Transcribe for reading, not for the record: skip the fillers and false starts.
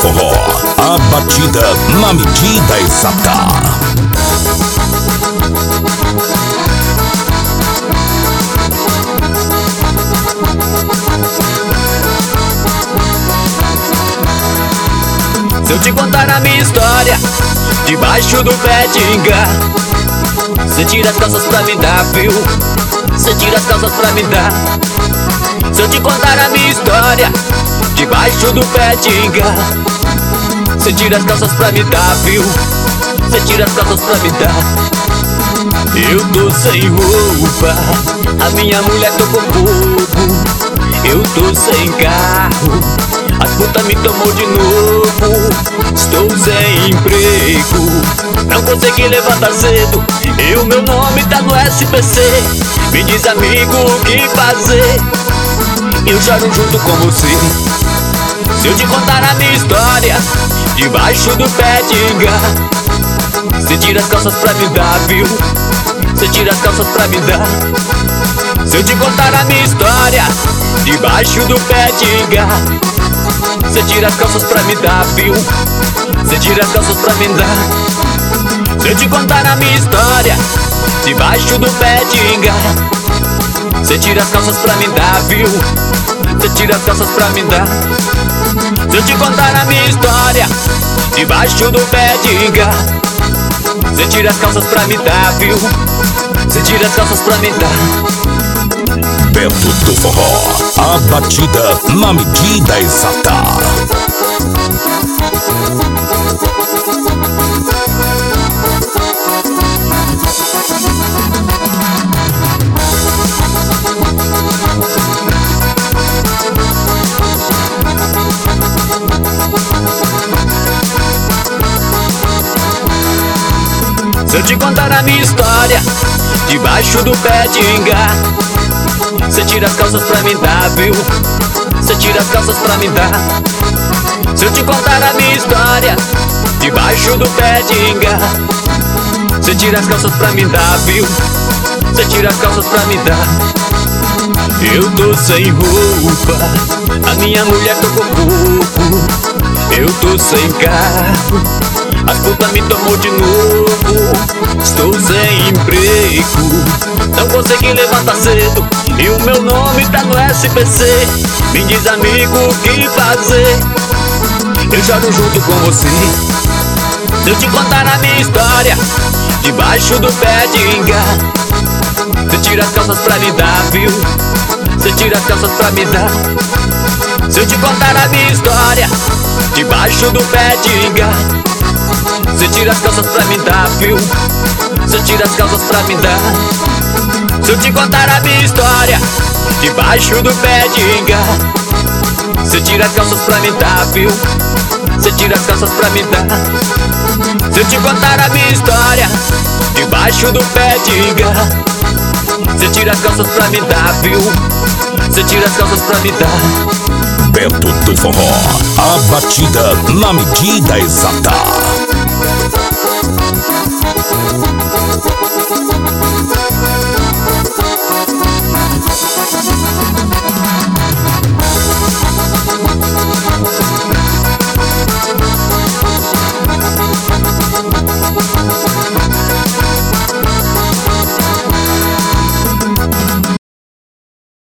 Forró, a batida na medida exata. Se eu te contar a minha história, debaixo do pé de ingá, cê tira as calças pra me dar, viu? Cê tira as calças pra me dar. Se eu te contar a minha história, debaixo do pé de ingá, cê tira as calças pra me dar, viu? Cê tira as calças pra me dar. Eu tô sem roupa, a minha mulher tocou fogo. Eu tô sem carro, as putas me tomou de novo. Estou sem emprego, não consegui levantar cedo, e o meu nome tá no SPC. Me diz, amigo, o que fazer? Eu choro junto com você. Se eu te contar a minha história, debaixo do pé de ingá, cê tira as calças pra me dar, viu? Cê tira as calças pra me dar. Se eu te contar a minha história, debaixo do pé de ingá, cê tira as calças pra me dar, viu? Cê tira as calças pra me dar. Se eu te contar a minha história, debaixo do pé de ingá, cê tira as calças pra me dar, viu? Cê tira as calças pra me dar. Se eu te contar a minha história, debaixo do pé de ingá, cê tira as calças pra me dar, viu? Cê tira as calças pra me dar. Bento do Forró, a batida na medida exata. Se eu te contar a minha história, debaixo do pé de ingá, cê tira as calças pra me dar, viu? Cê tira as calças pra me dar. Se eu te contar a minha história, debaixo do pé de ingá, cê tira as calças pra me dar, viu? Cê tira as calças pra me dar. Eu tô sem roupa, a minha mulher tocou fogo. Eu tô sem carro, as putas me tomou de novo. Estou sem emprego, não consegui levantar cedo, e o meu nome tá no SPC. Me diz, amigo, o que fazer? Eu choro junto com você. Se eu te contar a minha história, debaixo do pé de ingá, cê tira as calças pra me dar, viu? Cê tira as calças pra me dar. Se eu te contar a minha história, debaixo do pé de ingá, cê tira as calças pra me dar, viu? Cê tira as calças pra me dar. Se eu te contar a minha história, debaixo do pé de ingá, cê tira as calças pra me dar, viu? Cê tira as calças pra me dar. Se eu te contar a minha história, debaixo do pé de ingá, cê tira as calças pra me dar, viu? Cê tira as calças pra me dar. Bento do Forró, a batida na medida exata.